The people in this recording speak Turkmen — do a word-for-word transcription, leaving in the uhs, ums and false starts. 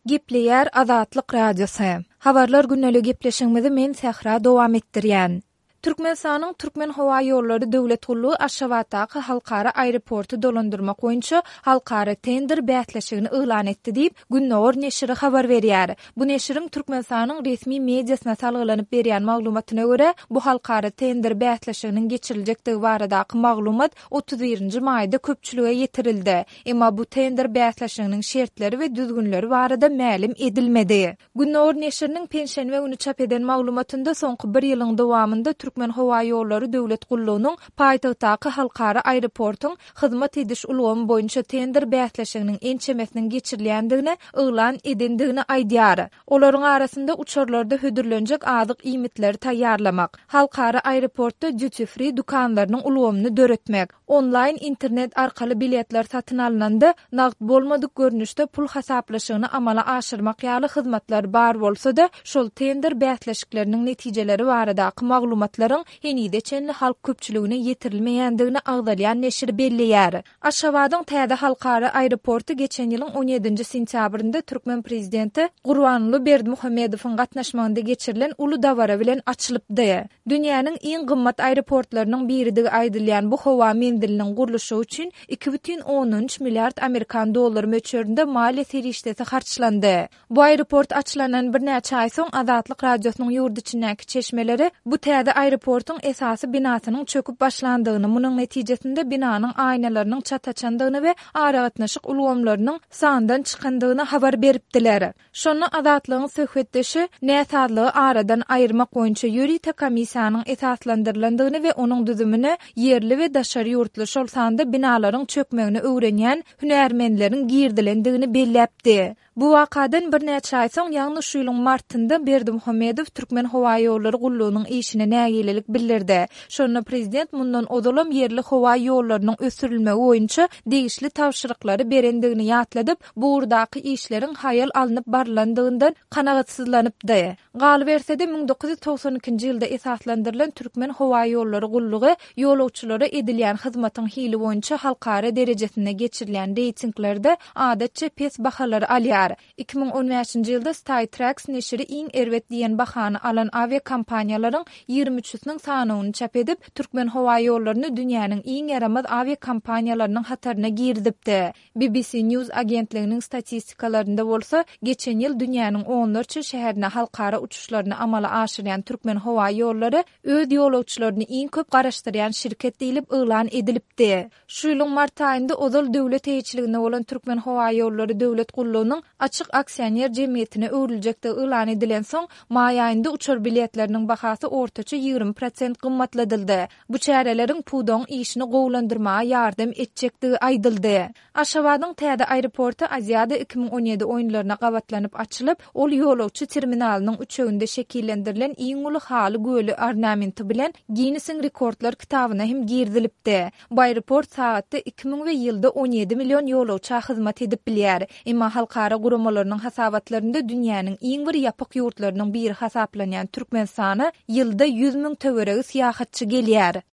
Gepleýär Azatlyk Radiosy. Habarlar günnäli gepleşigimizi men Sähra dowam etdirýän. Türkmenistanyň Türkmen Hawa ýollary döwlet gullugy Aşgabatdaky halkara aeroportu dolandyrmak boýunça halkara tender bätleşigini yglan etdi diýip Günnäwr neşri habar berýär. Bu neşriň Türkmenistanyň resmi mediasyna salgylanyp berýän maglumatyna görä, bu halkara tender bätleşiginiň geçiriljekdigi baradaky maglumat otuz birinji maýda köpçülige ýetirildi. Emma bu tender bätleşiginiň şertleri we düzgünleri barada mälim edilmedi. Günnäwr neşriniň penşenbe günü çap eden maglumatynda soňky bir ýylyň dowamında Türkmen Hawa ýollary döwlet gullugynyň paýtagtdaky halkara aeroportuň hyzmat ediş ulgamy boýunça tender bätleşiginiň ençemesiniň geçirilýändigini yglan edendigini aýdýar. Olaryň arasynda uçurlarda hödürlenjek azyk iýmitleri taýýarlamak, halkara aeroportda duty free dukanlarynyň ulgamyny döretmek, online internet arkaly biletler satyn alynanda nagd bolmadyk görnüşde pul hasaplaşygyny amala aşyrmak ýaly hyzmatlar bar bolsa-da, şol tender bätleşikleriniň netijeleri baradaky maglumat henide çenli halk köpçülüğüne yetirilmeýändigini agdalýan neşir belliýär. Aşgabatyň täze halkara aeroportu geçen ýylyň on ýedinji sentýabrynda Türkmen prezidenti Gurbanly Berdimuhammedowyň gatnaşmagynda geçirilen uly dawara bilen açylypdy. Dünýäniň iň gymmat aeroportlarynyň biridigi aýdylýan bu hawa mendiliniň gurulşy üçin iki butun on üç milliard Amerikan dollary möçberinde maliýe serişdesi harçlandy. Bu aeroport açylanan bir näçe aý soň Azatlyk Radiosynyň ýurt içindäki çeşmeleri bu täze aeroportuň esasy binasynyň çöküp başlandygyny, munyň netijesinde binanyň aýnalarynyň çataçandygyny we aragatnaşyk ulgamlarynyň sandan çykandygyny habar beripdiler. Şonu Azatlygyň söhbetdeşi näsadlygy aradan aýyrmak boýunça ýürüýte komissiýanyň esaslandyrlandygyny we onuň düzümine yerli we daşary ýurtly şol sanda binalaryň çökmegini öwrenýän hünärmenleriň girdilendigini belläpdi. Bu wakadan bir näçe aý soň ýagny şu ýylyň martynda Berdimuhammedow Türkmen Hawa ýollary gullugynyň işine nägilelik bildirdi. Şonu prezident mundan odalam yerli hawa ýollarynyň ösürilmegi boýunça degişli tawşyryklary berendigini ýatladyp, bu urdaky işleriň haýal alınıp barlandygyndan kanagatsyzlanypdy. Galy bersede ming dokuz ýüz togson ikinji ýylda esaslandyrylan Türkmen Hawa ýollary gullugy ýolawçylara edilýän hyzmatyň hili boýunça halkara derejesine geçirilen reytinglerde adatça pes bahalary alýar. iki ming on beşinji ýylda Skytrax neşri iň erwet diýen bahany alan avia kompaniýalaryň ýygrimi üçüniň sanyny çap edip Türkmen Hawa ýollaryny dünýäniň iň yaramaz avia kompaniýalarynyň hataryna girdipdi. B B C News agentliginiň statistikalarynda bolsa, geçen ýyl dünýäniň onlarça şäherine halkara uçuşlaryny amala aşyrýan Türkmen Hawa ýollary öz ýolawçylaryny iň köp garaşdyrýan şirket diýilip yglan edilipdi. Şu ýylyň mart aýynda Ozal döwlet eýçiliginde bolan Türkmen Hawa ýollary döwlet gullugynyň açyk aksiýoner jemgyýetine öwriljekdigi yglan edilen soň, maý aýynda uçur biletleriniň bahasy ortaça ýygrimi prosent gymmatladyldy. Bu çäreleriň pudoň işini gowlandyrmaga ýardam etjekdigi aýdyldy. Aşgabatyň täze aeroportu Aziýada iki ming on ýedi oýunlaryna gabatlanyp açylyp, ol ýolawçy terminalynyň üçeginde şekillendirilen iň uly haly göli ornamenti bilen Guinness'in rekordlar kitabyna hem girdilipdi. Bu aeroport saatda iki ming ýylda on ýedi million ýolawça hyzmat edip bilýär. Emma halkara guramalarynyň hasabatlarynda dünýäniň iň bir ýapyk ýurtlarynyň biri hasaplanýan Türkmenistana ýylda yüz ming töweregi syýahatçy gelýär.